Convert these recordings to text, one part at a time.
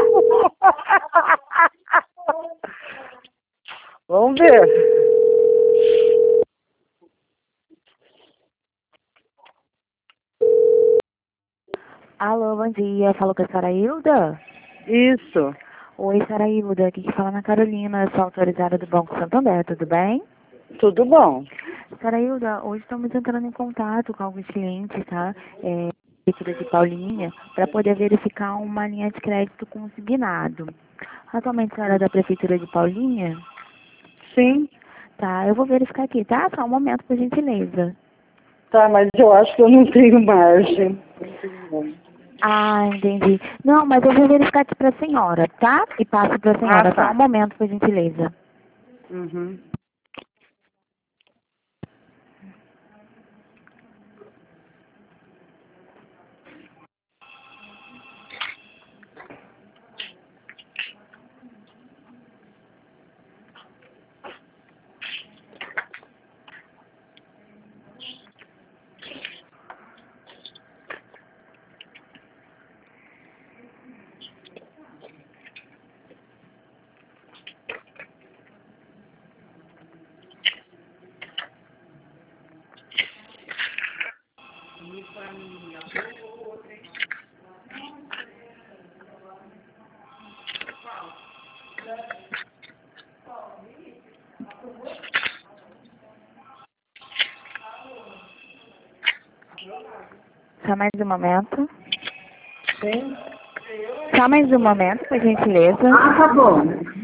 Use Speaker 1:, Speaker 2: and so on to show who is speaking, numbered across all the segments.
Speaker 1: Vamos ver.
Speaker 2: Alô, bom dia. Falo com a Sarailda?
Speaker 1: Isso.
Speaker 2: Oi, Sarailda. Aqui que fala na Carolina. Sou autorizada do Banco Santander, tudo bem?
Speaker 1: Tudo bom.
Speaker 2: Sarailda, hoje estamos entrando em contato com alguns clientes, tá? Prefeitura de Paulinha, para poder verificar uma linha de crédito consignado. Atualmente, a senhora é da Prefeitura de Paulinha?
Speaker 1: Sim.
Speaker 2: Tá, eu vou verificar aqui, tá? Só um momento, por gentileza.
Speaker 1: Tá, mas eu acho que eu não tenho margem.
Speaker 2: Ah, entendi. Não, mas eu vou verificar aqui para a senhora, tá? E passo para a senhora. Só um
Speaker 1: Tá.
Speaker 2: momento, por gentileza.
Speaker 1: Uhum.
Speaker 2: Só mais um momento.
Speaker 1: Sim.
Speaker 2: Só mais um momento, por gentileza.
Speaker 1: Ah, tá bom.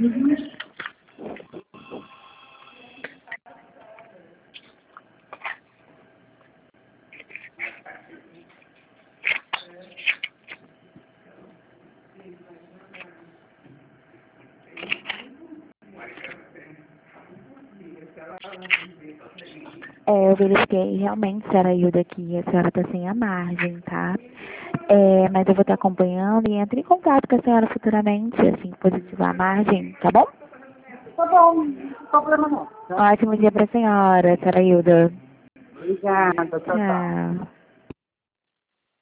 Speaker 2: Eu verifiquei realmente, senhora Hilda, que a senhora está sem a margem, tá? Mas eu vou estar acompanhando e entre em contato com a senhora futuramente, assim que positivar a margem, tá bom?
Speaker 1: Tá bom, não tem problema não. Tá?
Speaker 2: Ótimo dia para a senhora, senhora Hilda.
Speaker 1: Obrigada, tchau, tchau.
Speaker 2: Tchau.